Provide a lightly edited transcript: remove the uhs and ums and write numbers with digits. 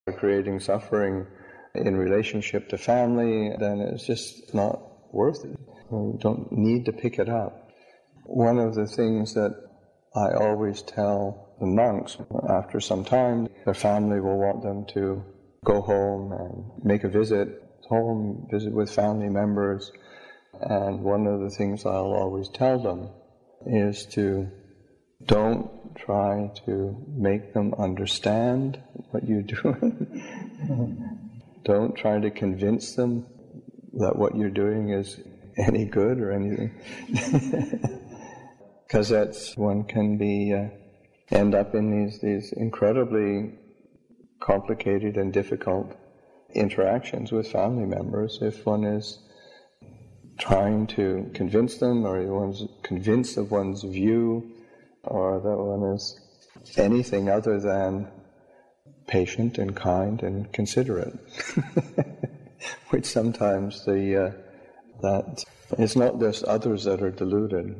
creating suffering in relationship to family, then it's just not worth it. You don't need to pick it up. One of the things that I always tell the monks, after some time, their family will want them to go home and make a visit home, visit with family members. And one of the things I'll always tell them is to don't try to make them understand what you're doing. Don't try to convince them that what you're doing is any good or anything. Because that's, one can be end up in these incredibly complicated and difficult interactions with family members if one is trying to convince them, or one's convinced of one's view, or that one is anything other than patient and kind and considerate. Which sometimes that it's not just others that are deluded.